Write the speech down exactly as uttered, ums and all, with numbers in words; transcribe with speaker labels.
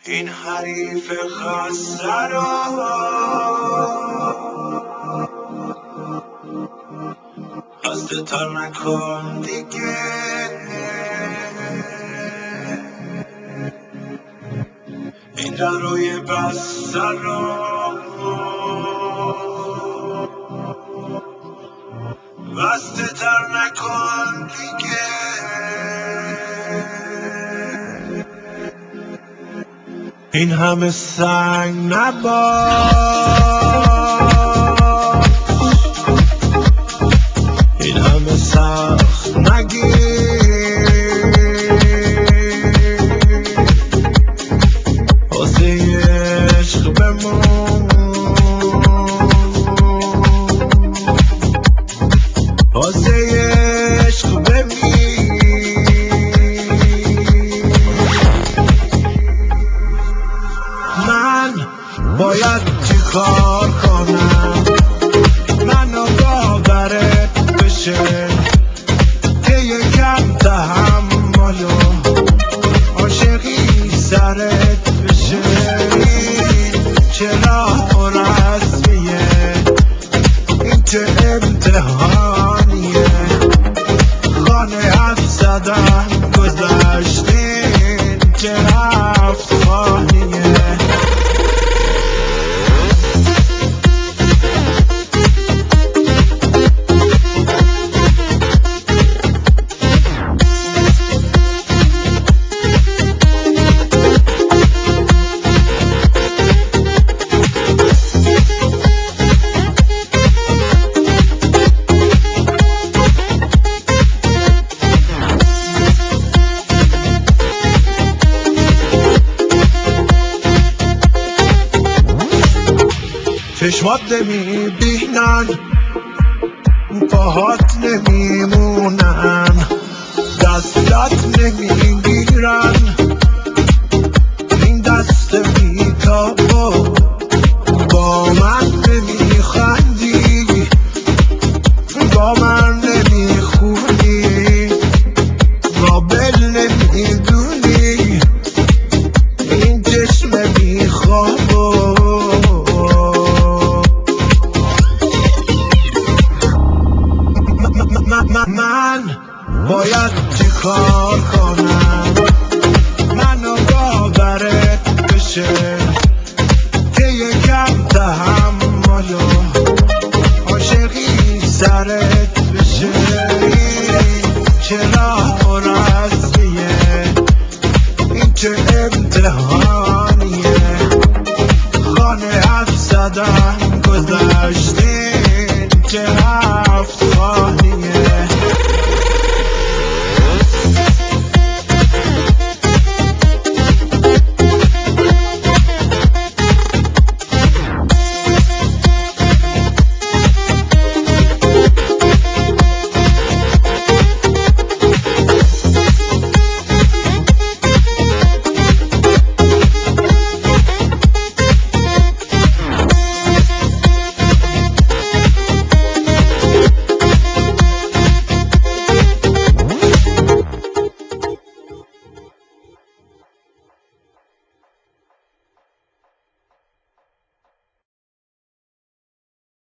Speaker 1: این حریف خسته را خسته تر نکن دیگه. این دروی بسته را بسته تر نکن دیگه. این همه سنگ نباش، این همه سخت نگیر، واسه عشق بمون، واسه عشق بمیر. من باید چی کار کنم منو باورت بشه که یکم تحمل و عاشقی سرت بشه. این چه راه و رسمیه، این چه امتحانیه، خانه حرف زدن گذشتین چه هفت خانیه. چشمات نمیبینن، پاهات نمیمونن، دستات نمیگیرن، این دست بیتابو با من نمیخندی، با من نمیخونی، قابل نمیدونی، این چشم بیخوابو. من باید چی کار کنم منو باورت بشه که یکم تحمل و عاشقی سرت بشه. این چه راه و رسمیه، این چه امتحانیه، خانه حرف زدن گذشتین چه هفت خانیه.